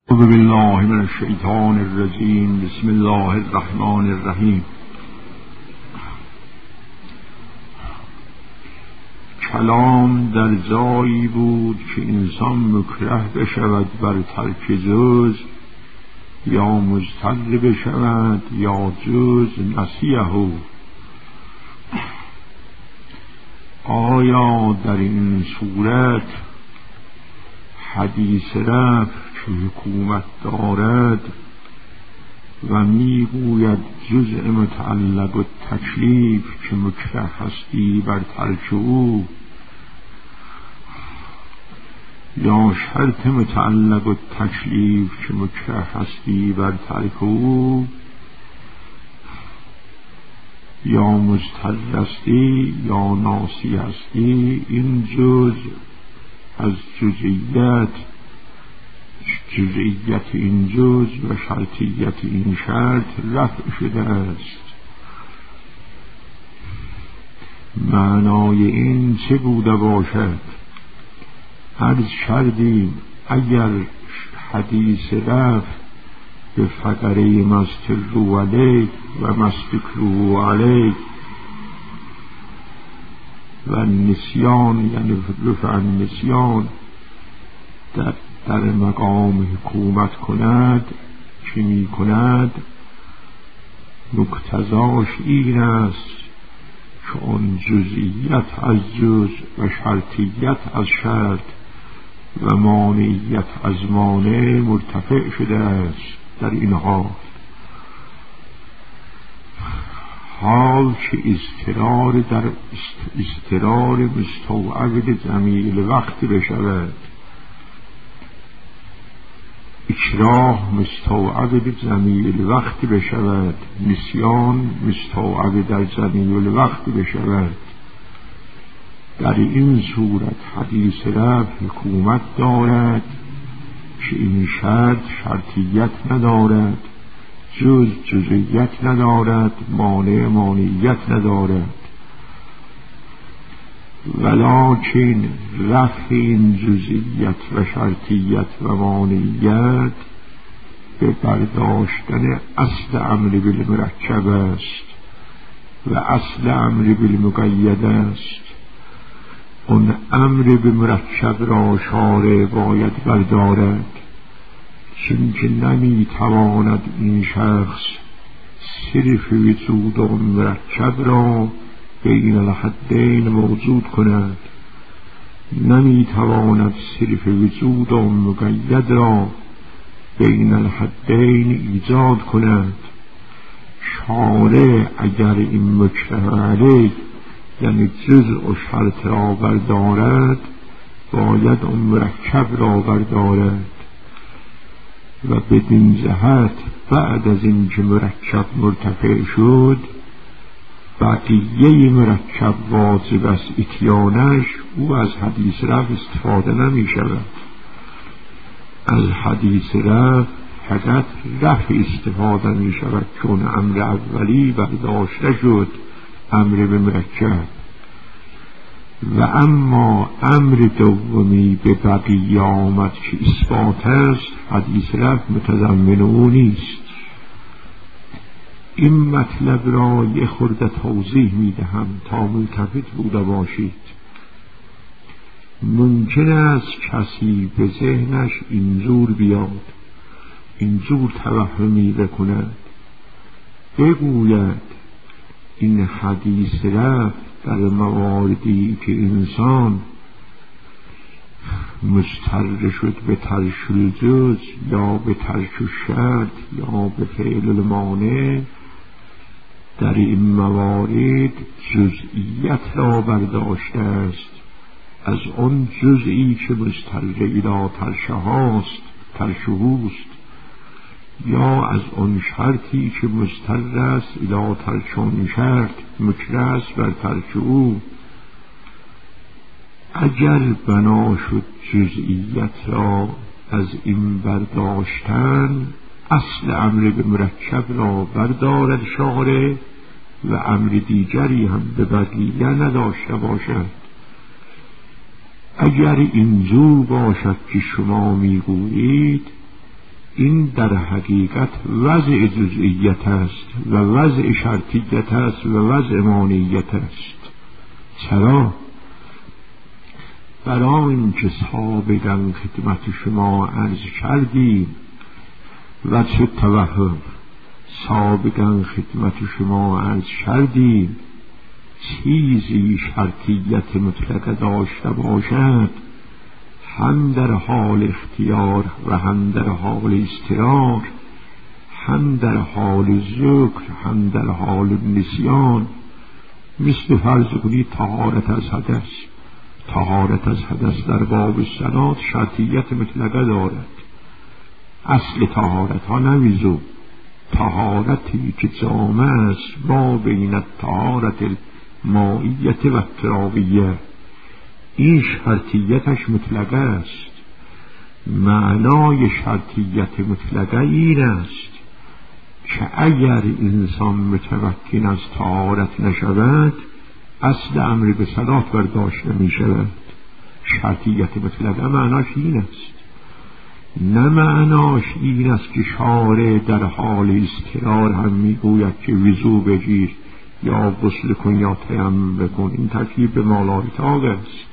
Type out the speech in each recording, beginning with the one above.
اعوذ بالله من الشیطان الرجیم. بسم الله الرحمن الرحیم. کلام در جایی بود که انسان مکره بشود بر ترک جز، یا مضطر بشود یا جز نسیه. آیا در این صورت حدیث رفت که حکومت دارد و میگوید جزء متعلق و تکلیف که مکره هستی بر ترک او، یا شرط متعلق و تکلیف که مکره هستی بر ترک او، یا مضطر هستی یا ناسی هستی. این جز از جزئیت این جز و شرطیت این شرط رفع شده است. معنای این چه بوده باشد؟ عرض کردیم اگر حدیث رفع به فقره مستر علیه و مستکرو علیه و نسیان، یعنی رفع نسیان در مقام حکومت کند، چه می کند؟ مقتضاش این است که آن جزئیت از جز و شرطیت از شرط و مانعیت از مانع مرتفع شده است. در این حال که اضطرار مستوعب جمیع وقت بشود، اکراه مستوعب جمیع وقت بشود، نسیان مستوعب در جمیع وقت بشود، در این صورت حدیث رفع حکومت دارد که این شرط شرطیت ندارد، جز جزئیت ندارد، مانع مانعیت ندارد. ولکن رفع این جزئیت و شرطیت و مانعیت به برداشتن اصل امر بالمرکب است و اصل امر بالمقید است. اون امر به مرکب را شارع باید بردارد، چون که نمیتواند این شخص صرف وجود اون مرکب را بین الحدین موجود کند، نمیتواند صرف وجود اون مقید را بین الحدین ایجاد کند. شارع اگر این مکره علیه یعنی جزء و شرط را بردارد، باید اون مرکب را بردارد و بدین جهت بعد از این که مرکب مرتفع شد، بقیه مرکب واجب است اتیانش، او از حدیث رفع استفاده نمی شود. از حدیث رفع فقط رفع استفاده می شود، چون امر اولی برداشته شد، امر به مرکب. و اما امر دومی به بقیه آمد که اثبات است، حدیث رفع متضمن او نیست. این مطلب را یه خورده توضیح می دهم تا ملتفت بوده باشید. ممکن است کسی به ذهنش اینجور بیاد، اینجور توهمی بکند، بگوید این حدیث رفع در مواردی که انسان مضطر شد به ترک الجز یا به ترک الشرط یا به فعل المانع، در این موارد جزئیت را برداشته است، از آن جزئی که مضطر الی ترشهوست، یا از آن شرطی که مضطر است الی ترک آن شرط، مکره است بر ترک او. اگر بنا شد جزئیت را از این برداشتن، اصل امر به مرکب را بردارد شارع و امر دیگری هم به بقیه نداشته باشد. اگر اینجور باشد که شما میگویید این در حقیقت وضع جزئیت است و وضع شرطیت است و وضع مانعیت است. چرا؟ برای اینکه سابقا خدمت شما عرض کردیم و چه توهم سابقا خدمت شما عرض کردیم چیزی شرطیت مطلقه داشته باشد هم در حال اختیار و هم در حال اضطرار، هم در حال ذکر هم در حال نسیان، مثل فرض کنید طهارت از حدث. طهارت از حدث در باب صلات شرطیت مطلقه دارد. اصل طهارت ها نمیزو طهارتی که جامع است با بین الطهارت المائیت و الترابیه، این شرطیتش مطلقه است. معنای شرطیت مطلقه این است که اگر انسان متمکن از طهارت نشود اصل امر به صلات برداشت نمی شود. شرطیت مطلقه معناش این است، نه معناش این است که شارع در حال اضطرار هم میگوید که وضو بگیر یا غسل کن یا تیمم بکن. این ترکیب به مالای طاق است.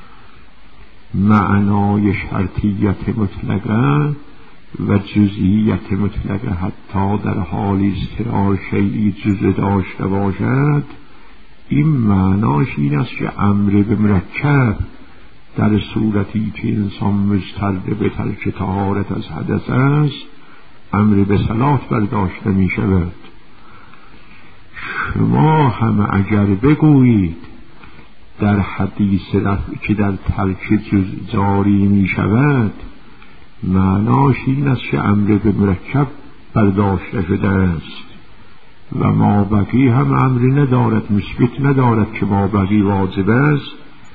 معنای شرطیت مطلقه و جزئیت مطلقه حتی در حال اضطرار شیئی جزء داشته باشد، این معناش این است که امر به مرکب در صورتی که انسان مضطر به ترک طهارت از حدث است امر به صلات برداشته می شود. شما هم اگر بگویید در حدیث رفع که در ترک جزء جاری می شود معناش این است که امر به مرکب برداشته شده است و ما بقی هم امری ندارد، مثبت ندارد که ما بقی واجب است.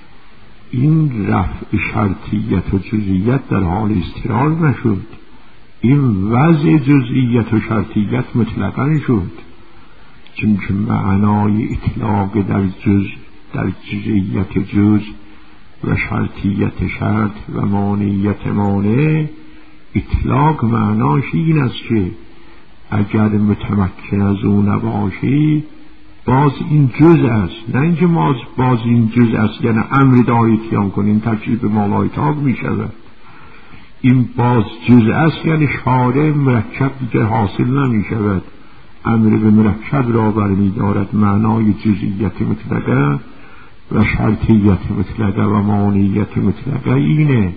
این رفع شرطیت و جزئیت در حال استقرار نشد، این وضع جزئیت و شرطیت مطلقا شد، چون که معنای اطلاق در جزئیت جز و شرطیت شرط و مانعیت مانع، اطلاق معناش این است که اگر متمکن از او نباشی باز این جز است، نه اینکه باز این جز است یعنی امر داری اتیان کنی، این ترکیب مالای طاق می شود. این باز جز است یعنی شارع مرکب دیگر حاصل نمی شود، امر به مرکب را برمی دارد. معنای جزئیت مطلقه و شرطیت مطلقه و مانعیت مطلقه اینه.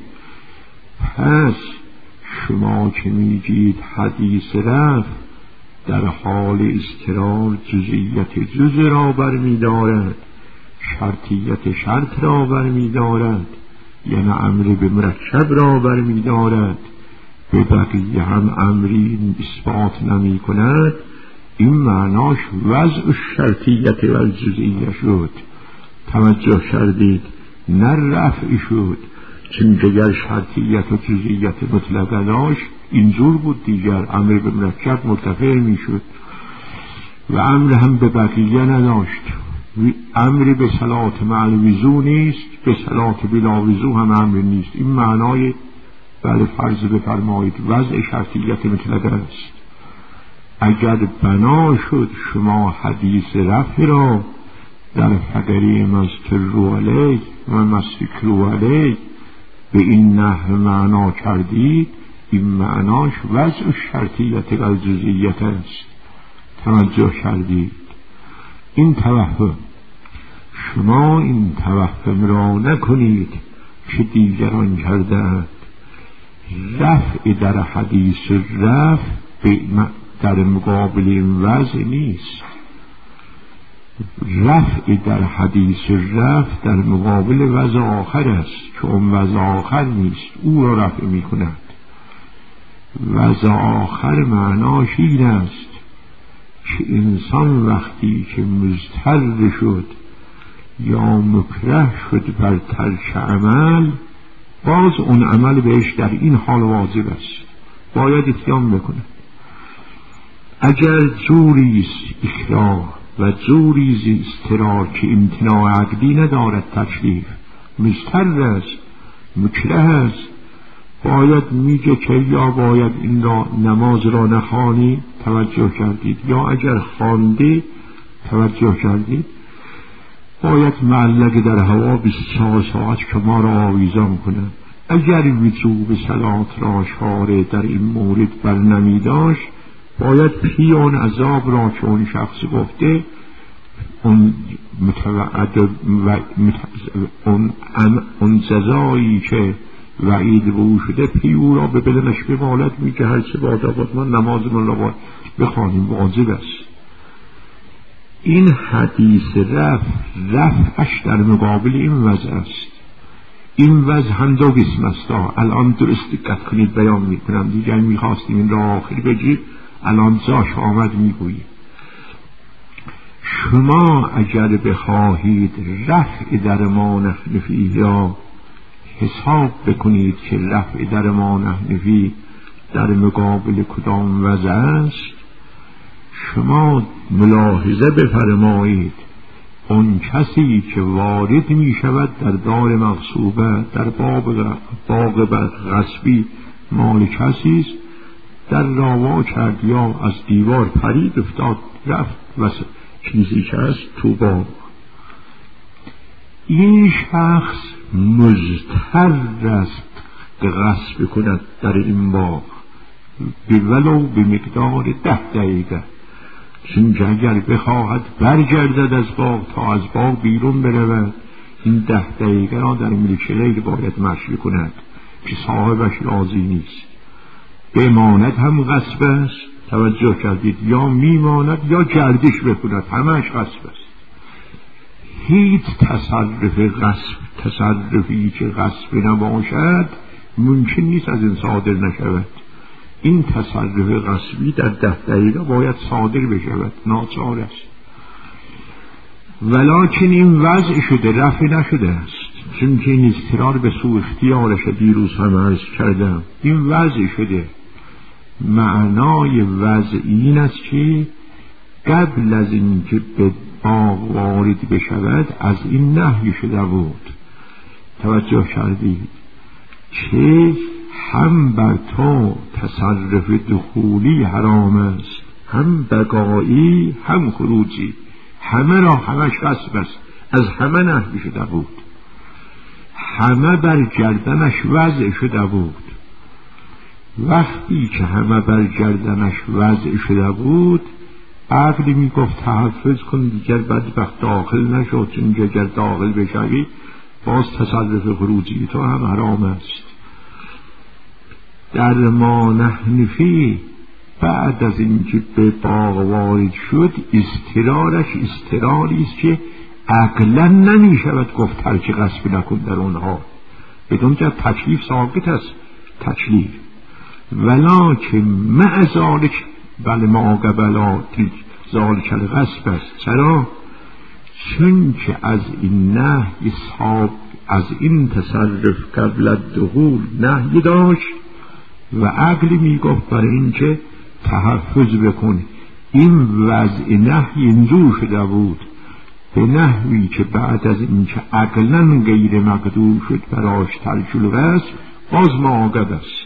پس شما که میگید حدیث رفع در حال اضطرار جزئیت جز را برمی دارد، شرطیت شرط را برمی دارد، یعنی امر به مرکب را برمی دارد، به بقیه هم امری اثبات نمی کند، این معناش وضع شرطیت و جزئیه شد. توجه کردید؟ نه رفع شد، چون دیگر شرطیت و جزئیت مطلقه داشت اینجور بود، دیگر امر به مرکب مرتفع می شد و امر هم به بقیه نداشت. امر به صلات مع الوضو نیست، به صلات بلا وضو هم امر نیست. این معنای بله فرض بفرمایید وضع شرطیت مطلقه است. اگر بنا شد شما حدیث رفع را در فقره مستر علیه و مستکرو علیه به این نحو معنا کردید، این معناش وضع شرطیت و جزئیت است. توجه کردید؟ این توهم شما این توهم را نکنید که دیگران کردند. رفع در حدیث رفع در مقابل این وضع نیست. رفع در حدیث رفع در مقابل وضع آخر است که اون وضع آخر نیست، او را رفع می کند. وضع آخر معناش این است که انسان وقتی که مضطر شد یا مکره شد بر ترک عمل، باز اون عمل بهش در این حال واجب است، باید اتیان بکنه. اگر جوریست اکراه و جوریز اضطرار که امتناع عقلی ندارد تکلیف، مضطر است، مکره است، باید میگه که یا باید این را نماز را نخوانی، توجه کردید، یا اگر خواندی توجه کردید باید معلق در هوا 24 ساعت شما را آویزان کنند. اگر وجوب صلات را اشاره در این مورد بر نمی داشت باید پیون عذاب را که اون شخص گفته اون جزایی که وعید به او شده پیو را به بدنش بمالد، میگه هر چه باید ما نمازمون را باید بخوانیم، واجب است. این حدیث رفعش در مقابل این وضع است. این وضع هم دو قسم است. الان درست دقت کنید بیان میکنم، دیگر میخواستیم این را آخر بگید، الان جاش آمد میگوییم. شما اگر بخواهید رفع در ما نحن فیه را حساب بکنید که رفع در ما نحن فیه در مقابل کدام وضع است، شما ملاحظه بفرمایید اون کسی که وارد می شود در دار مغصوبه، در باغ غصبی مال کسی است، در راوا کرد یا از دیوار پرید افتاد رفت و چیزی که است تو باغ، این شخص مضطر است که غصب کند در این باغ ولو به مقدار 10 دقیقه، چون اگر بخواهد برگردد از باغ تا از باغ بیرون برود این 10 دقیقه را در ملک لیل باید مشی کند که صاحبش راضی نیست. بماند هم غصب است، توجه کردید، یا میماند یا گردش بکند، همش غصب است. هیچ تصرفی که غصب نباشد ممکن نیست از این صادر نشود. این تصرف غصبی در 10 دقیقه باید صادر بشود، ناچار است. ولکن این وضع شده، رفع نشده است، چون که این اضطرار به سوء اختیارش دیروز هم عرض کردم. این وضع شده. معنای وضع این است که قبل از این که به باغ وارد بشود از این نهی شده بود. توجه کردید که هم بر تو تصرف دخولی حرام است، هم بقایی هم خروجی، همه را همش غصب است، از همه نهی شده بود، همه بر گردنش وضع شده بود. وقتی که همه بر گردنش وضع شده بود عقل می گفت تحفظ کن دیگر بدبخت داخل نشد، چون اگر داخل بشوی باز تصرف خروجی تو هم حرام است. در ما نحن فیه بعد از اینکه به باغ وارد شد اضطرارش اضطراری است که عقلا نمی شود گفت ترک غصب نکن در اونها، بدون که تکلیف ساقط است تکلیف، ولکن مع ذالک بل ما قبلات ذالک الغصب است. چرا؟ چون که از این نهی از این تصرف قبل الدخول نهی داشت و عقل می گفت برای این که تحفظ بکن. این وضع نهی انجور شده بود به نحوی که بعد از این که عقلا غیر مقدور شد براش ترک الغصب باز معاقب است.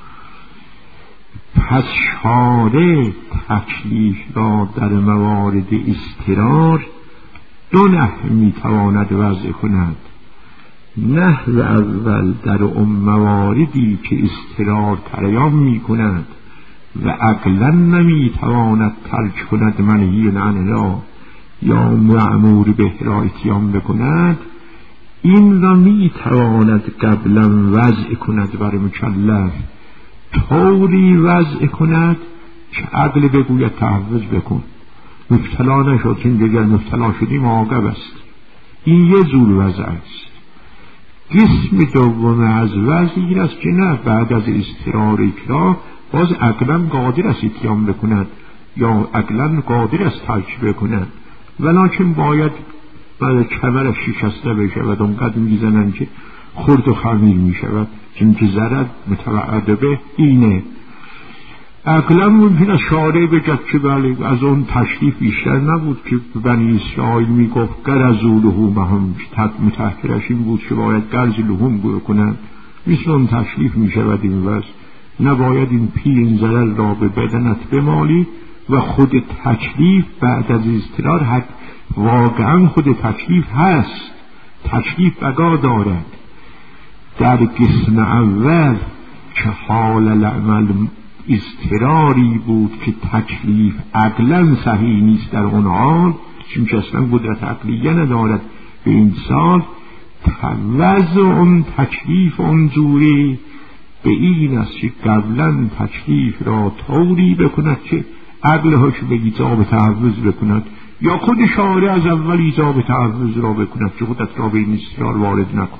پس شارع تکلیف را در موارد اضطرار 2 نحو میتواند وضع کند. نحو اول در اون مواردی که اضطرار تریان می کند و عقلا نمیتواند ترک کند منهی عنه را یا مأمور به را اتیان بکند، این را میتواند قبلا وضع کند بر مکلف، طوری وضع کند که عقل بگوید تحفظ بکن، مبتلا نشد، چون دیگر مبتلا شدی معاقب است. این یه جور وضع است. قسم دوم از وضع این است که نه بعد از اضطرار اکراه باز عقلا قادر است اتیان بکند یا عقلا قادر است ترک بکند، ولکن باید بعد کمرش شکسته بشود، اونقدر میزنن که خرد و خمیر میشود، چون که ضرر متوعد به اینه. عقلا ممکن است شارع بگد که بله از اون تشریف بیشتر نبود که بنی اسرائیل میگفت قرضوا لحومهم، متحکرش این بود که باید قرض لحوم کنند، مثل اون تکلیف می شود این وضع. نباید این پی این ضرر را به بدنت بمالی و خود تکلیف بعد از اضطرار واقعا خود تکلیف هست. تکلیف بقا دارد. در قسم اول که حال العمل اضطراری بود که تکلیف عقلا صحیح نیست در اون حال، چون که اصلا قدرت عقلیه ندارد به انسان، وضع اون تکلیف اونجوری به این است که قبلا تکلیف را طوری بکند که عقلهاش به ایجاب تعوض بکند، یا خود شارع از اول ایجاب تعوض را بکند که خودت را به این اضطرار وارد نکن.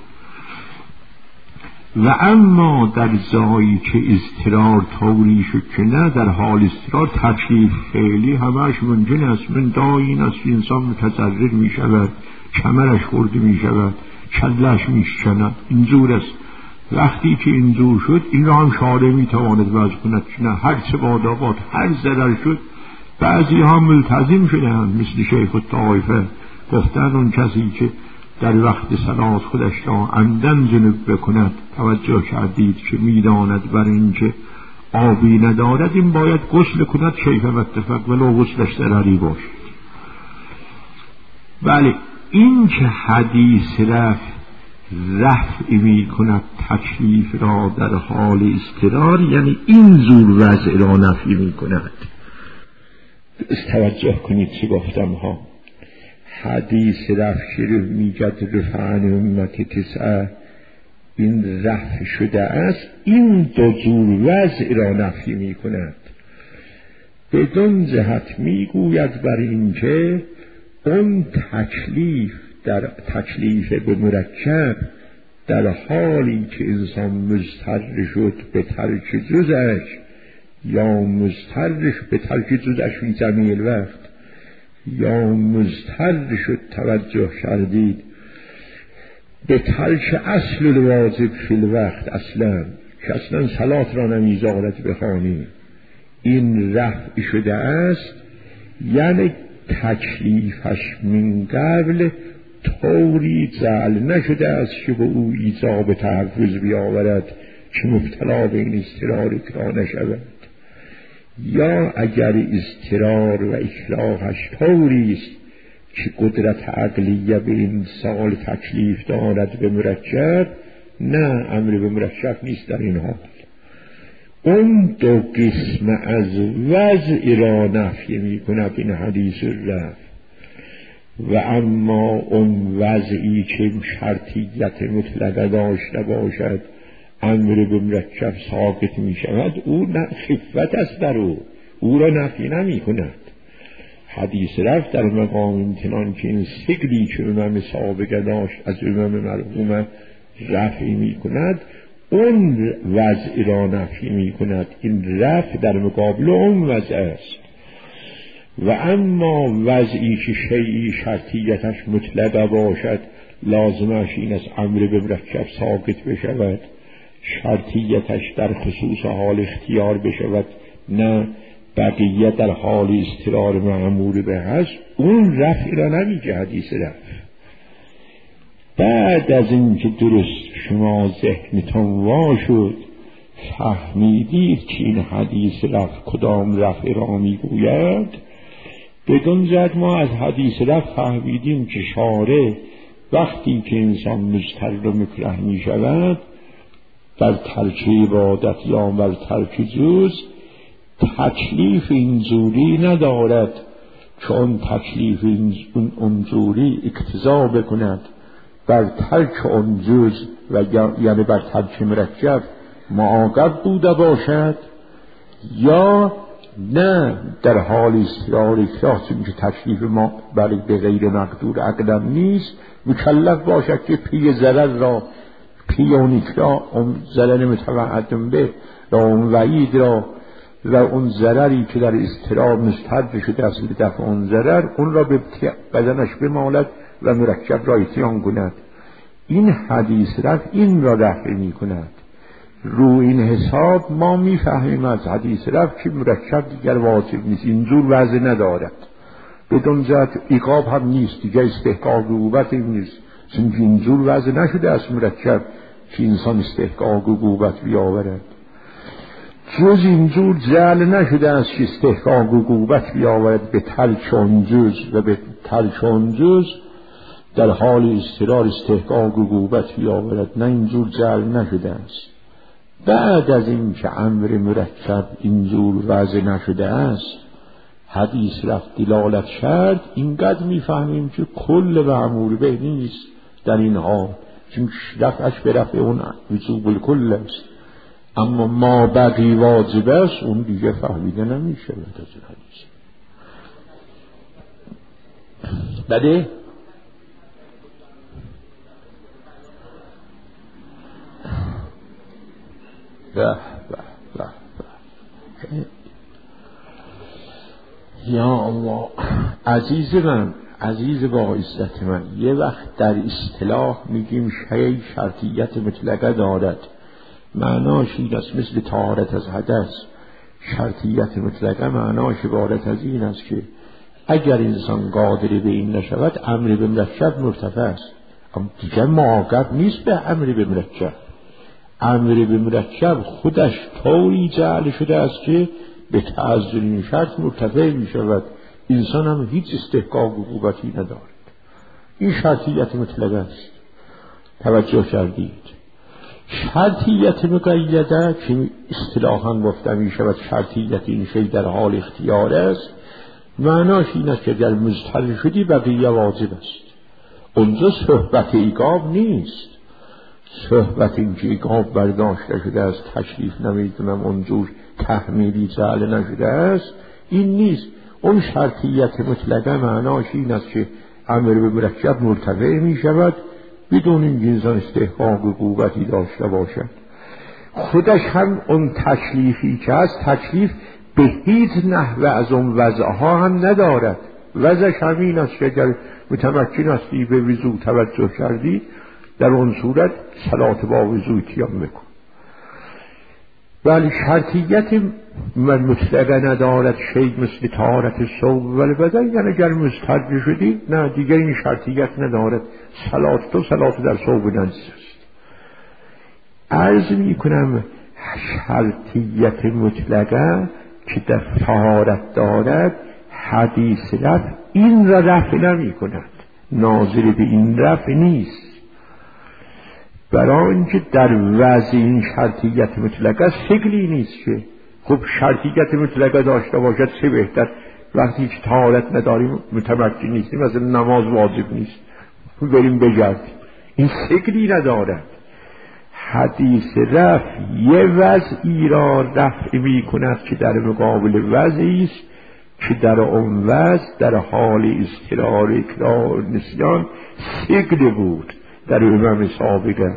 و اما در جایی که اضطرار طوری شد که نه، در حال اضطرار تکلیف فعلی همش ممکن است. من داین است که انسان متضرر می شود، کمرش خورده می شود، کلش می شکند، اینجور است. وقتی که اینجور شد این را هم شارع می تواند وضع کند که نه، هر چه باداباد هر ضرر شد. بعضی ها ملتزم شدند مثل شیخ الطائفه، گفتن اون کسی که در وقت صلات خودش را عمدن جنب بکند، توجه کردید که میداند بر این که آبی ندارد این باید غسل کند کیف و اتفاق ولو غسلش ضرری باشد. بله، این که حدیث رفع می کند تکلیف را در حال اضطرار، یعنی این زور وضع را نفی می کند. توجه کنید چه گفتم ها. حدیث رفع شروع میگد رفعن امت تسعه، این رفع شده است، این دو جور وضع را نفی می کند. بدون جهت میگوید بر این که اون تکلیف به مرکب در حالی که انسان مضطر شد به ترک جزش، یا مضطر به ترک جزش فی جمیع الوقت، یا مضطر شد، توجه کردید، به ترک اصل الواجب فی الوقت، اصلا که اصلا صلات را نمیذارد بخوانی، این رفع شده است. یعنی تکلیفش من قبل طوری جعل نشده است که به او ایجاب تحفظ بیاورد که مبتلا به این اضطرار اکراه نشود، یا اگر اضطرار و اکراهش طوری است که قدرت عقلیه به این سال تکلیف دارد به مرکب، نه، امر به مرکب نیست در این حال. اون دو قسم از وضع را نفی می کند این حدیث رفع. و اما اون وضعی که شرطیت مطلقه داشته باشد، امر به مرکب ساقط می شود، او خفت است در او را نفی نمی کند. حدیث رفع در مقام امتنان که این ثقلی که امام سابقه داشت از امام مرحوم رفع می کند، اون وضع را نفی می کند. این رفع در مقابل اون وضع است. و اما وضعی که شیعی شرطیتش مطلقه باشد، لازمش این از امر به مرکب ساقط بشود، شرطیتش در خصوص حال اختیار بشود، نه بقیه در حال اضطرار معمول به هست، اون رفع را نمیگه حدیث رفع. بعد از این که درست شما ذهنتون وا شد، فهمیدید که این حدیث رفع کدام رفع را میگوید، بدون جد ما از حدیث رفع فهمیدیم که شارع وقتی که انسان مضطر و مکره می شود در ترک عبادت یا بر ترک جز، تکلیف اینجوری ندارد چون تکلیف اونجوری اقتضا بکند بر ترک اون جز و یعنی بر ترک مرکب معاقب بوده باشد، یا نه در حال اضطرار اکراه، چون که تکلیف ما برای به غیر مقدور عقلا نیست، مکلف باشد که پی ضرر را، پی اون اکراه، اون ضرر متوعد به و اون وعید را و اون ضرری که در اضطرار مستحضر شده است به دفع اون ضرر، اون را به بدنش بمالد و مرکب را اتیان کند. این حدیث رفع این را رفع می کند. رو این حساب ما میفهمیم از حدیث رفع که مرکب دیگر واجب نیست، اینجور وضع ندارد، بدون جهت عقاب هم نیست، دیگر استحقاق عقوبت نیست، چون اینجور وضع نشده از مرکب که انسان استحقاق عقوبت بیاورد. جز اینجور جعل نشده است که استحقاق عقوبت بیاورد به ترک آن جز و به ترک آن جز در حال اضطرار استحقاق عقوبت بیاورد. نه، اینجور جعل نشده است. بعد از این که امر مرکب اینجور وضع نشده است، حدیث رفت دلالت کرد، اینقدر میفهمیم که کل مأمور به نیست در این حال، چون رفعش به رفع اون وجوب الکل است. اما ما بقی واجب است، اون دیگه فهمیده نمیشه از این حدیث. بده یا الله. عزیز من، عزیز با عزت من، یه وقت در اصطلاح میگیم شیء شرطیت مطلقه دارد، معناش این است مثل طهارت از حدث. شرطیت مطلقه معناش عبارت از این است که اگر انسان قادر به این نشود، امر به مرکب مرتفع است. اما دیگر معاقب نیست به امر به مرکب. امر به مرکب خودش طوری جعل شده است که به تعذر این شرط مرتفع می شود. انسان هم هیچ استحقاق عقوبتی ندارد. این شرطیت مطلقه است. توجه کردید؟ شرطیت مقیده که اصطلاحاً گفته می شود شرطیت این شی در حال اختیار است، معناش این است که اگر مضطر شدی بقیه واجب است. اونجا صحبت ایقاب نیست. صحبت این که ایقاب برداشته شده است، تشریف نمیدونم اونجور تحمیلی جعل نشده است، این نیست. اون شرطیت مطلقه معناش این است که امر به مرکب مرتفع می شود بدون این انسان استحقاق عقوبتی داشته باشد. خودش هم اون تکلیفی که هست، تکلیف به هیچ نحوه از اون وضعها هم ندارد. وضعش همین است که اگر متمکن هستی به وضو توجه کردی، در اون صورت صلات با وضو اتیام بکن. ولی شرطیت مطلقه ندارد، شیء مثل طهارت ثوب ولی بدن، یعنی اگر مضطر شدی نه دیگر این شرطیت ندارد. صلات تو صلات در ثوب نجس است. عرض می کنم شرطیت مطلقه که در طهارت دارد، حدیث رفع این را رفع نمی کند، ناظر به این رفع نیست. برای اینکه در وضع این شرطیت مطلقه سگلی نیست که خب شرطیت مطلقه داشته باشد، چه بهتر. وقتی که طهارت نداریم متمکن نیستیم، مثلا نماز واجب نیست بریم بگردیم، این سگلی ندارد. حدیث رفع یه وضعی را رفع می کند که در مقابل وضعی است که در اون وضع در حال اضطرار اکراه نسیان سگل بود در امام سابقه.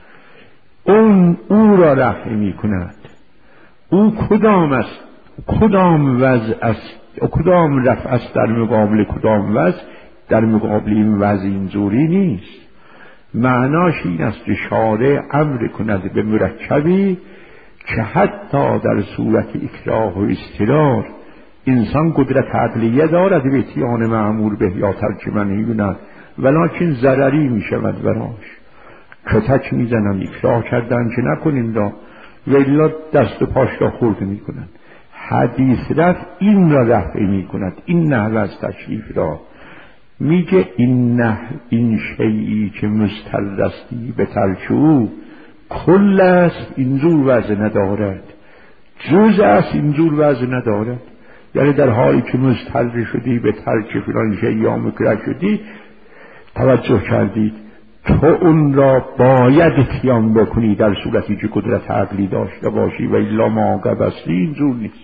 او را رفع می کند. او کدام است؟ کدام وضع است؟ کدام رفع است در مقابل کدام وضع؟ در مقابل این وضع اینجوری نیست. معناش این است که شارع امر کند به مرکبی که حتی در صورت اکراه و اضطرار انسان قدرت عقلیه دارد به اتیان مأمور به یا ترک منهی کند، ولکن ضرری می شود براش. کتک می زنن، اکراه کردن که نکنیم دا، ولی دست و پاش را خورد می کنند. حدیث رفع این را رفع می کند، این نحوه از تشریف را میگه این شیئی که مستلستی به ترک او کل است، اینجور وضع ندارد. جز است، اینجور وضع ندارد. یعنی در حالی که مستلزم شدی به ترک فلان شیء یا مکره شدی، توجه کردید، تو اون را باید اتیان بکنی در صورتی که قدرت عقلی داشته باشی و الا معاقب اصلی اینجور نیست.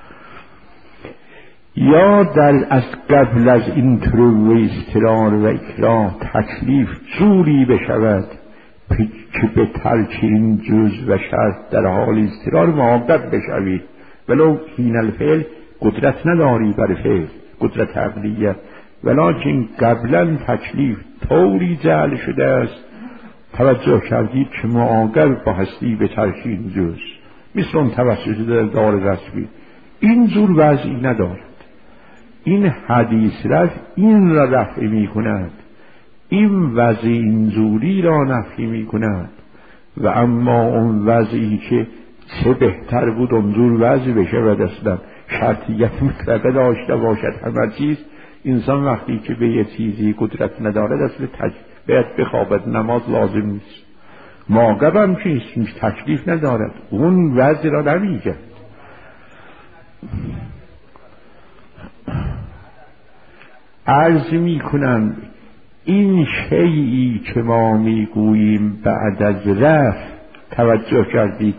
یا در از قبل از این طرو و اضطرار و اکراه تکلیف جوری بشود که به ترک این جز و شرط در حال اضطرار معاقب بشوید، ولو حین الفعل قدرت نداری بر فعل، قدرت عقلیه، ولکن قبلا تکلیف طوری جعل شده است، توجه کردید که معاقب با هستی به ترک این جز، مثل اون توسط در دار رسمی، این جور وضعی ندارد. این حدیث رفع این را رفع می کند، این وضع اینجوری را نفی می کند. و اما اون وضعی که چه بهتر بود اونجور وضع بشه و اصلا شرطیت مطلقه داشته باشد همه چیز. انسان وقتی که به یه چیزی قدرت ندارد اصلا باید بخوابد، نماز لازم نیست، ماقب هم چیست، تکلیف ندارد، اون وضع را نمیگه. عرض می کنم این شیئی که ما میگوییم بعد از رفع، توجه کردید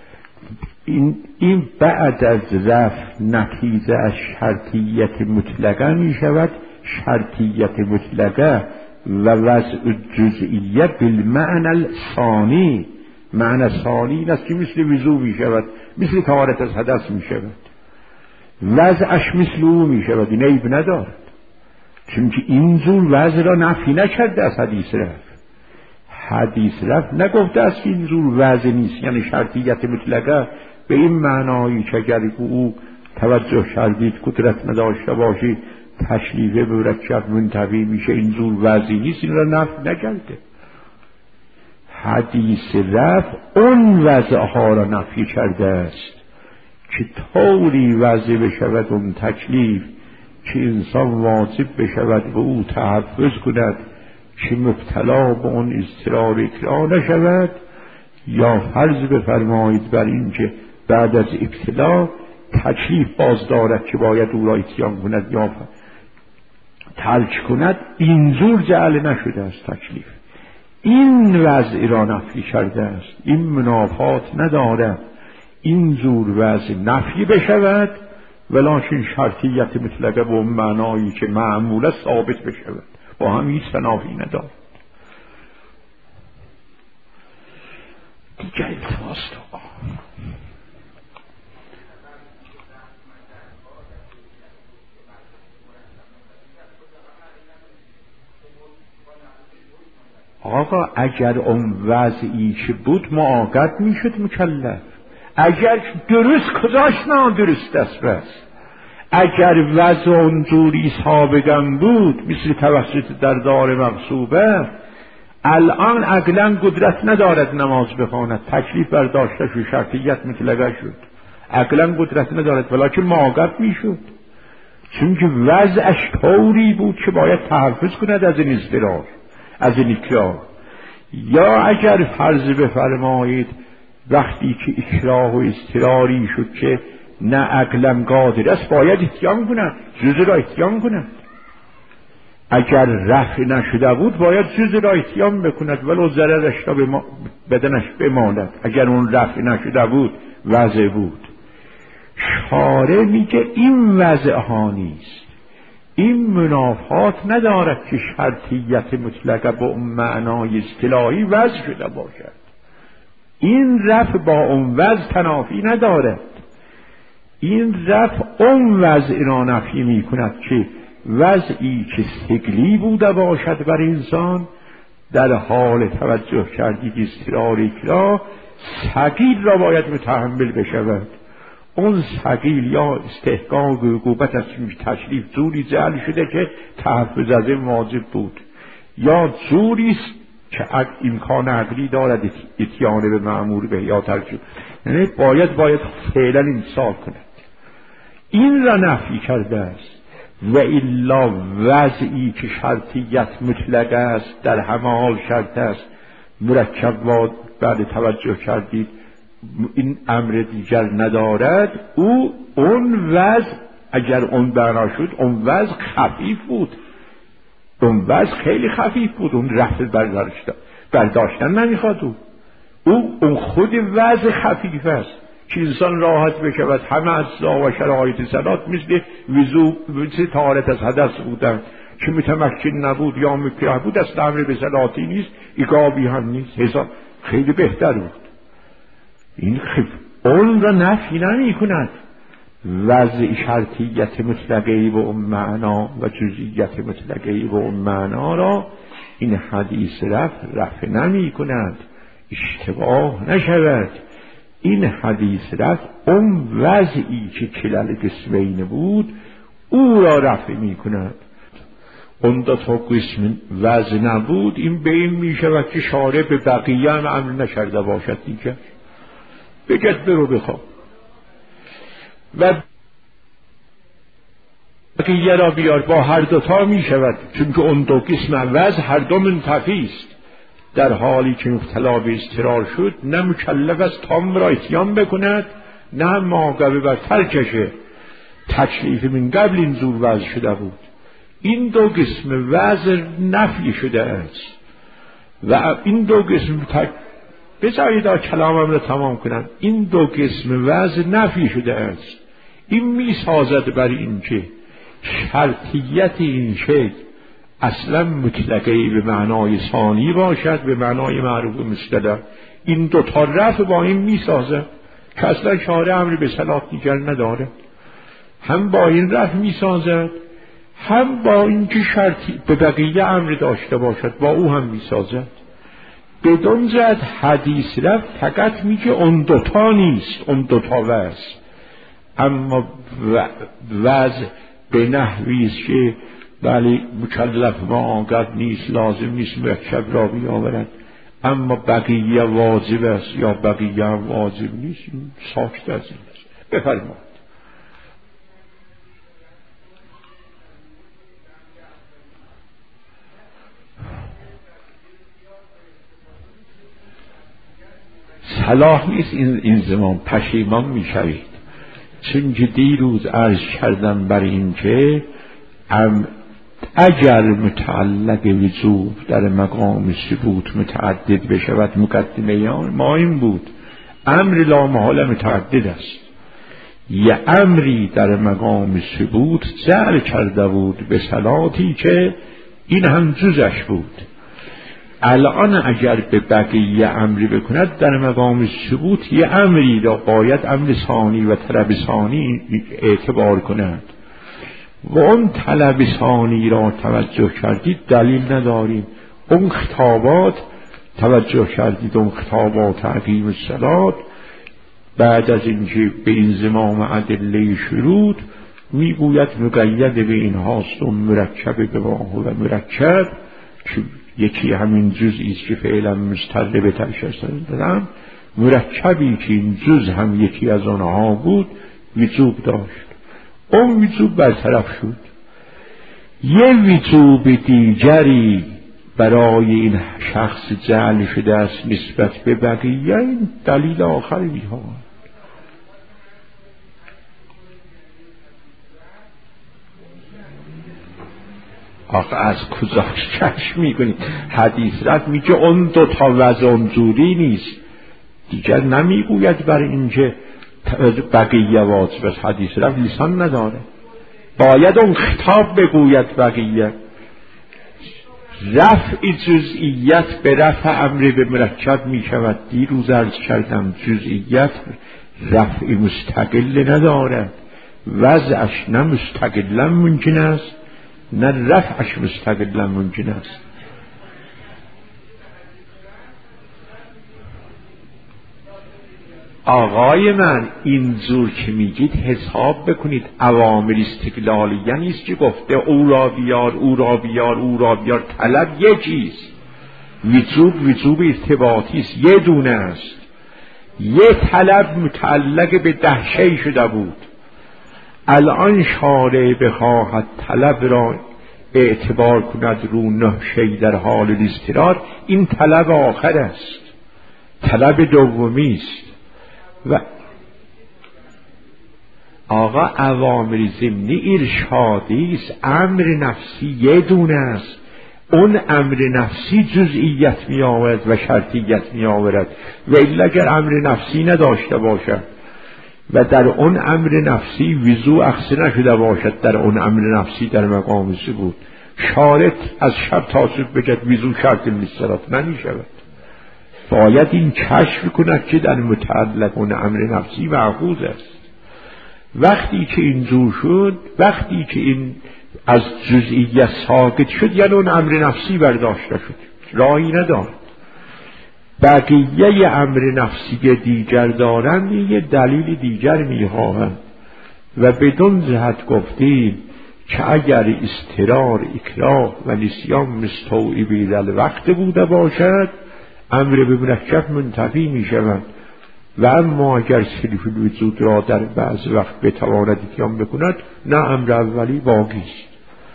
این بعد از رفع نتیجه از شرطیت مطلقه می شود. شرطیت مطلقه و وضع جزئیه بالمعنى الثانی، معنی ثانی این است که مثل وضو می شود، مثل طهارت از حدث می شود، وضعش مثل او می شود، این عیب ندارد، چون که این زور وضع را نفی نکرده از حدیث رفع. حدیث رفع نگفته است که این زور وضع نیست، یعنی شرطیت مطلقه به این معنایی که اگر او توجه کردید قدرت نداشته باشید تشریف مرکب منتفی میشه، این زور وضعی نیست، این را نفی نکرده. حدیث رفع اون وضعها را نفی کرده است که طوری وضع بشود اون تکلیف که انسان واجب بشود و او تحفظ کند که مبتلا به اون اضطرار اکراه نشود، یا فرض بفرمایید بر این که بعد از ابتلا تکلیف باز دارد که باید او را اتیان کند یا ترک کند، اینجور جعل نشده است تکلیف. این وضع را نفی کرده است، این منافات ندارد اینجور وضع نفی بشود ولکن شرطیت مطلقه به اون معنایی که معموله ثابت بشود، با هم هیچ تنافی ندارد. دیگر التماس دعا. آقا اگر اون وضعی که بود معاقب میشد مکلف، اگر درست کجاش نادرست است بس. اگر وضع اونجوری سابقا بود مثل توسط در دار مغصوبه، الان عقلا قدرت ندارد نماز بخواند، تکلیف برداشته شد، شرطیت مطلقه شد، عقلا قدرت ندارد ولکن معاقب میشد، چون که وضعش طوری بود که باید تحفظ کند از این اضطرار، از این اکراه. یا اگر فرض بفرمایید وقتی که اکراه و اضطراری شد که نه عقلم قادر است باید اتیان کند، جزء را اتیان کند. اگر رفع نشده بود باید جزء را اتیان بکند ولو ضررش را بدنش بماند. اگر اون رفع نشده بود وضع بود. شارع میگه این وضع ها نیست، این منافات ندارد که شرطیت مطلقه با اون معنای اصطلاحی وضع شده باشد. این رفع با اون وضع تنافی ندارد، این رفع اون وضع را نفی می کند که وضعی که ثقلی بوده باشد بر انسان در حال توجه کردید اضطرار اکراه ثقیل را باید متحمل بشود. اون ثقیل یا استحقاق عقوبت از تشریف جوری جعل شده که تحفظ از این واجب بود، یا جوری که امکان عقلی دارد اتیان به مأمور به یا ترجیح، یعنی باید فعلا امسال کند. این را نفی کرده است. و الا وضعی که شرطیت مطلقه است در همه حال شرط است مرکب بعد توجه کردید این امر دیگر ندارد، اون وضع اگر اون بنا شد اون وضع خفیف بود، اون وضع خیلی خفیف بود، اون رفع برداشتن نمیخواد، اون خود وضع خفیف است که انسان راحت بشود. همه اجزا و شرایط صلات مثل وضو مثل طهارت از حدث بودن که متمکن نبود یا مکره بود، از امر به صلاتی نیست، ایقابی هم نیست، حساب خیلی بهتر بود. این اون را نفی نمی کند. وضع شرطیت مطلقه به اون معنا و جزئیت مطلقه به اون معنا را این حدیث رفع نمی کند، اشتباه نشود. این حدیث رفع اون وضعی که کلل قسمین بود او را رفع می کند. اون دو تا قسم وضع نبود، این به این می شود که شارع به بقیه هم امر نکرده باشد دیگر، بگد برو بخواب و بقیه را بیار. با هر دوتا می شود، چون که اون دو قسم وضع هر دو منتفی است. در حالی که مبتلا به اضطرار شد نه مکلف است تام را اتیان بکند، نه هم معاقبه بر ترکشه. تکلیف من قبل این زور وضع شده بود. این دو قسم وضع نفی شده است و این دو قسم بذارید کلامم را تمام کنم. این دو قسم وضع نفی شده است. این می سازد بر این که شرطیت این شکل اصلا مطلقه به معنای ثانی باشد، به معنای معروف مصطلح. این دو تا رفع با این می سازد که اصلا شارع امری به صلاح دیگر نداره. هم با این رفع می سازد، هم با این که شرطی به بقیه امر داشته باشد با او هم می سازد. بدون زد حدیث رفع فقط می که اون دوتا نیست، اون دوتا وضع، اما وضع به نحویست که بله مکلف معاقب نیست، لازم نیست مرکب را بیاورد، اما بقیه واجب است یا بقیه واجب نیست. این ساکت از این است. بفرمایید. صلاح نیست این زمان پشیمان می شوید، چون که دیروز عرض کردم بر این که اگر متعلق وجوب در مقام ثبوت متعدد بشود، مقدمه ما این بود امر لا محاله متعدد است. یه امری در مقام ثبوت جعل کرده بود به صلاتی که این هم جزش بود. الان اگر به بقیه امری بکند در مقام ثبوت یه امری را باید امر ثانی و طلب ثانی اعتبار کند و اون طلب ثانی را توجه کردید دلیل نداریم. اون خطابات توجه کردید، اون خطابات عقیم الصلاة بعد از اینکه به انضمام ادله شروط میگوید مقید به این هاست و مرکب گواه و مرکب که یکی همین جزئی است که فعلا مستقل به تشخیص دادم، مرکبی که این جز هم یکی از آنها بود وجوب داشت. اون وجوب برطرف شد. یه وجوب دیگری برای این شخص جعل شده است نسبت به بقیه. این دلیل آخری ها. آخه از کجا کش میکنید؟ حدیث رفت میگه اون دو تا وضع اونجوری نیست، دیگر نمیگوید برای اینکه بقیه واجب است. حدیث رفت لسان نداره، باید اون خطاب بگوید بقیه. رفع جزئیت به رفع امر به مرکب می شود. دیروز عرض کردم جزئیت رفع مستقل ندارد، وضعش نه مستقلا ممکن است نه رفعش مستقلا ممکن است. آقای من اینجور که میگید حساب بکنید. عوامل استقلالیه نیست که گفته او را بیار او را بیار او را بیار. طلب یکیست، وجوب ارتباطی است، یه دونه است. یه طلب متعلق به 10 شی شده بود. الان شارع بخواهد طلب را اعتبار کند رو 9 شی در حال اضطرار، این طلب آخر است، طلب دومی است. و آقا عوامل ضمنی ارشادی است، امر نفسی یه دونه است. اون امر نفسی جزئیت می آورد و شرطیت می آورد، و الا اگر امر نفسی نداشته باشد و در اون امر نفسی وضوع اخذ نشده باشد، در اون امر نفسی در مقام ثبوت شارط از شب تا صبح بگد وضوع شرط نیست، نمی شود. باید این کشف کند که در متعلق اون امر نفسی معخوذ است. وقتی که اینجور شد، وقتی که این از جزئیت ساقط شد، یعنی اون امر نفسی برداشته شد، راهی ندارد. بقیه امر نفسی دیگر دارند، یه دلیل دیگر میخواهند و بدون جهت گفتیم که اگر اضطرار اکراه و نسیان مستوعبی در وقت بوده باشد امر به مرکب منتفی می شود و اما اگر سلف الوجود را در بعض وقت بتواند اتیان بکند نه امر اولی باقی است.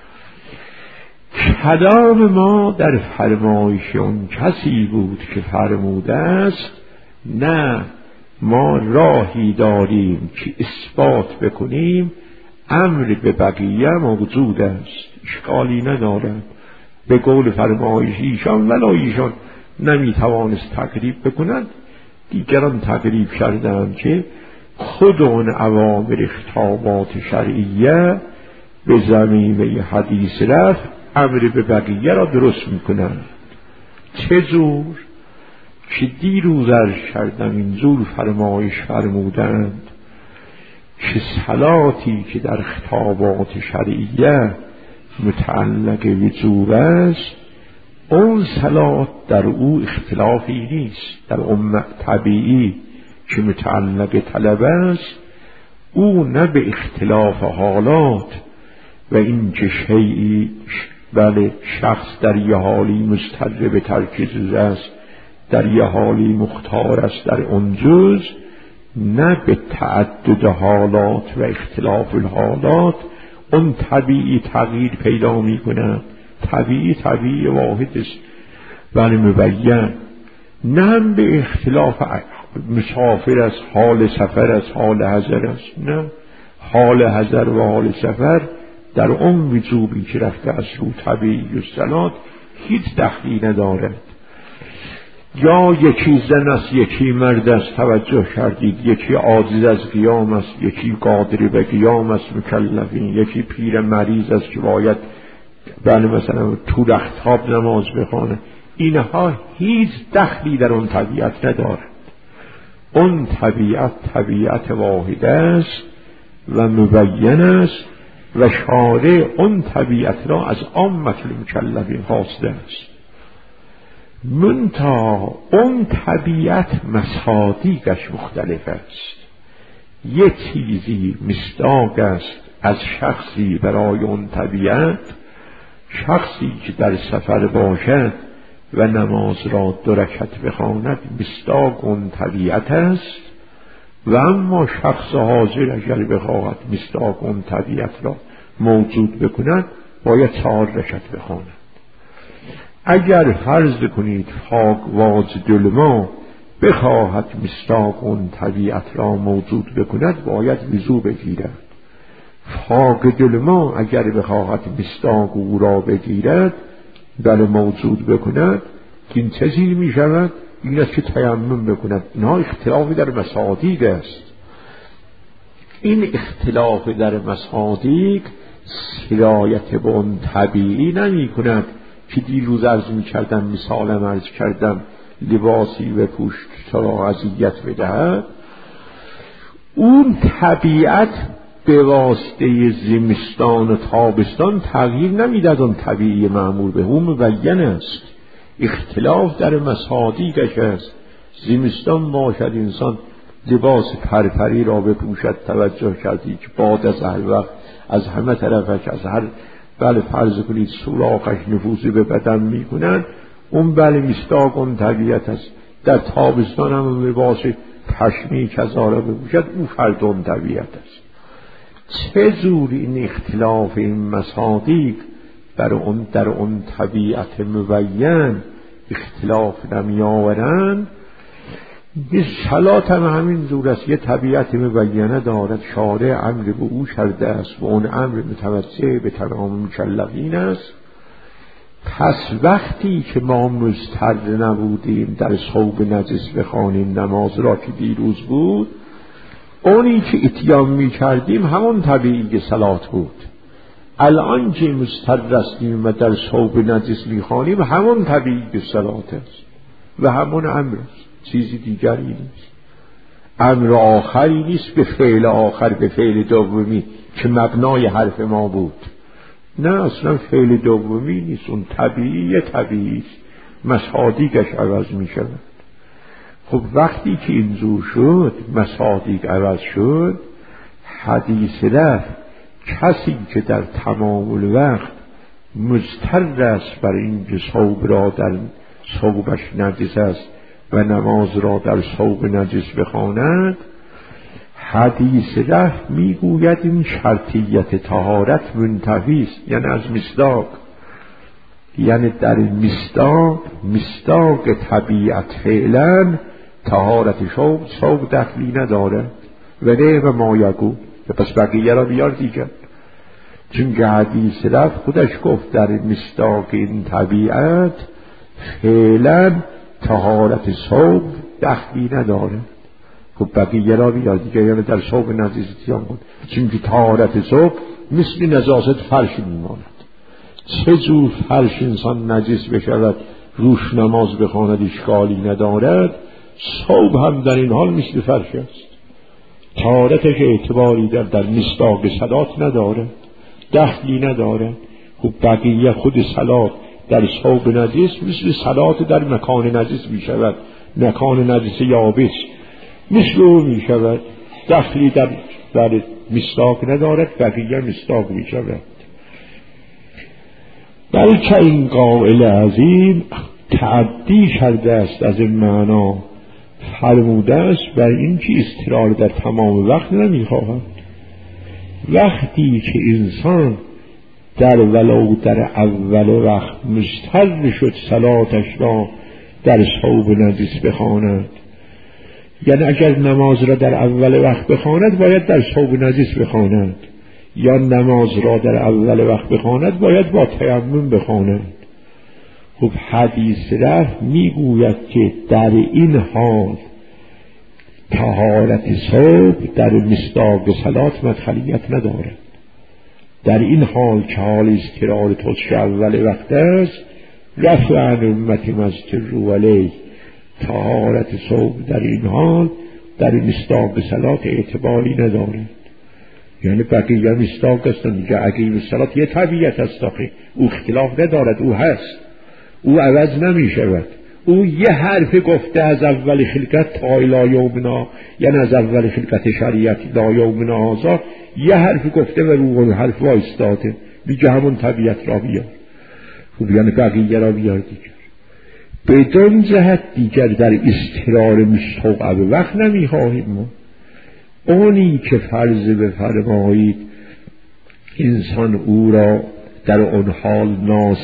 کلام ما در فرمایش اون کسی بود که فرموده است نه ما راهی داریم که اثبات بکنیم امر به بقیه موجود است، اشکالی ندارد. به قول فرمایش ایشان ولی ایشان نمیتوانست تقریب بکند، دیگران تقریب کردند که خود اون اوامر خطابات شرعیه به زمینه حدیث رفع امر به بقیه را درست میکنند. چه جور که دیروز عرض کردم اینجور فرمایش فرمودند که صلاتی که در خطابات شرعیه متعلق وجوب است اون صلات در او اختلافی نیست. در اون طبیعی که متعلق طلب است او نه به اختلاف حالات و این که شیعی بله شخص در یه حالی مضطر به ترک جز است در یه حالی مختار است در اون جز، نه به تعدد حالات و اختلاف الحالات اون طبیعی تغییر پیدا می کند. طبیعی واحد است ولی مبین، نه هم به اختلاف مسافر است حال سفر است حال حضر است، نه حال حضر و حال سفر در اون وجوبی که رفته از رو طبیعی و صلات هیچ دخلی ندارد. یا یکی زن است یکی مرد است، توجه کردید، یکی عاجز از قیام است یکی قادر به قیام است مکلفین، یکی پیر مریض است که باید بله مثلا تو رختاب نماز بخوانه. اینها هیچ دخلی در اون طبیعت ندارد. اون طبیعت واحد است و مبین است و شارع اون طبیعت را از عامه المکلفین خواسته است. منتها اون طبیعت مصادیقش مختلف است. یه چیزی مصداق است از شخصی برای اون طبیعت، شخصی که در سفر باشد و نماز را 2 رکعت بخواند مصداق اون طبیعت است، و اما شخص حاضر اگر بخواهد مصداق اون طبیعت را موجود بکند باید 4 رکعت بخواند. اگر فرض کنید خاک واجد ما بخواهد مصداق اون طبیعت را موجود بکند باید وضو بگیرد. فاقد ما اگر بخواهد مصداق او را بگیرد بله موجود بکند این چیزی می شود؟ این است که تیمم بکند. اینها اختلافی در مصادیق است. این اختلاف در مصادیق سرایت به اون طبیعی نمی کند که دیروز عرض می کردم مثالم عرض کردم لباسی و پوش تا را اذیت بدهد. اون طبیعت به واسطه زمستان و تابستان تغییر نمیداد. اون طبیعی معمول به اون مبین است. اختلاف در مصادیقش است. زمستان باشد انسان لباس پرپری را بپوشد، توجه کردی که باد از هر وقت از همه طرفش از هر بله فرض کنید سوراخش نفوذی به بدن میکنن، اون بله مصداق اون طبیعت است. در تابستان هم لباس پشمی کزاره بپوشد، او فرد اون طبیعت است. چه جور این اختلاف این مصادیق در اون طبیعت مبین اختلاف نمی آورند. صلات هم همین جور است. یه طبیعت مبینه دارد، شارع امر به او کرده است و اون امر متوجه به تمام مکلفین است. پس وقتی که ما مضطر نبودیم در ثوب نجس بخوانیم نماز را که دیروز بود، اونی که اتیان می کردیم همون طبیعی صلات بود. الان که مضطر هستیم و در ثوب نجس می خوانیم همون طبیعی صلات است و همون امر است، چیزی دیگری نیست. امر آخری نیست به فعل آخر، به فعل دومی که مبنای حرف ما بود. نه اصلا فعل دومی نیست، اون طبیعی است، مصادیقش عوض می شود. خب وقتی که اینجور شد مصادیق عوض شد، حدیث رفع کسی که در تمام الوقت مضطر است بر اینکه ثوب را در ثوبش نجس است و نماز را در ثوب نجس بخواند، حدیث رفع میگوید این شرطیت طهارت منتفی است، یعنی از مصداق، یعنی در مصداق طبیعت فعلا طهارت ثوب دخلی نداره. و نه و مایگو، پس بقیه را بیار دیگر، چون که حدیث رفع خودش گفت در مصداق این طبیعت فعلا طهارت ثوب دخلی نداره. خب بقیه را بیار دیگر، یعنی در ثوب نجاسیان بود، چون که طهارت ثوب مثل نجاست فرش میماند. چه جور فرش انسان نجس بشود روش نماز بخواند اشکالی ندارد، ثوب هم در این حال مثل فرش است. طهارتش اعتباری در مصداق صلات نداره، دخلی نداره. خب بقیه خود صلات در ثوب نجس مثل صلات در مکان نجس می شود، مکان نجس یابس مثل او می شود، دخلی در مصداق ندارد، بقیه مصداق می شود. بلکه این قائل عظیم تعدی کرده است از این معنا، فرموده است بر این که استقرار در تمام وقت نمیخواهد. وقتی که انسان ولو در اول وقت مضطر شد صلاتش را در ثوب نجس بخواند، یعنی اگر نماز را در اول وقت بخواند باید در ثوب نجس بخواند، یا نماز را در اول وقت بخواند باید با تیمم بخواند. خب حدیث رفع میگوید که در این حال طهارت ثوب در مصداق صلات مدخلیت ندارد. در این حال که حال استقرار توش اول وقت است، رفع عن امت مستر علیه، طهارت ثوب در این حال در مصداق صلات اعتباری ندارد. یعنی بقیه مصداق هستند دیگه. اگه صلات یه طبیعت است، او اختلاف ندارد، او هست، او عوض نمی شود. او یه حرف گفته از اول خلقت تا الی یومنا، یعنی از اول خلقت شریعت تا یومنا هذا یه حرف گفته و رو حرف وایستاده، میگه همون طبیعت را بیار. خب یعنی بقیه را بیار دیگر. بدون جهت دیگر در استقرار مستوقع به وقت نمیخواهیم ما. اونی که فرض بفرمایید انسان او را در اون حال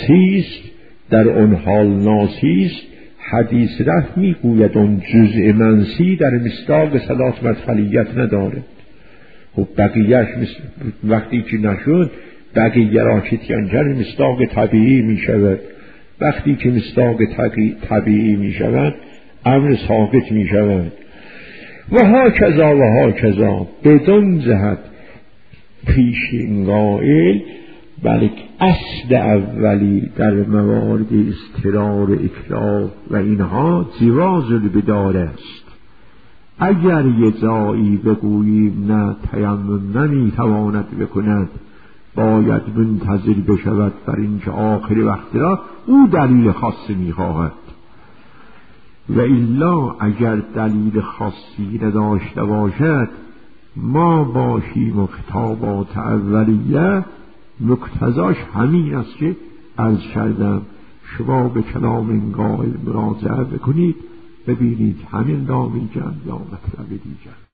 ناسیست، حدیث رفع میگوید اون جزء منسی در مصداق صلات مدخلیت نداره. خب بقیهش وقتی که نشد بقیه را که تینجر مصداق طبیعی میشود. وقتی که مصداق طبیعی میشود امر ثابت میشود. و ها کذا بدون جهت پیش قائل، بلکه اصل اولی در موارد استقرار اکراه و اینها جواز البدار است. اگر یه جایی بگوییم نه تیمم نمیتواند بکند، باید منتظر بشود بر اینکه آخر وقت را او دلیل خاصی میخواهد. و الا اگر دلیل خاصی نداشته باشد، ما باشیم و خطابات اولیه مقتضاش همین است که عرض کردم. شما به کلام این قائل مراجعه بکنید، ببینید همین را میگن یا مطلب دیگر.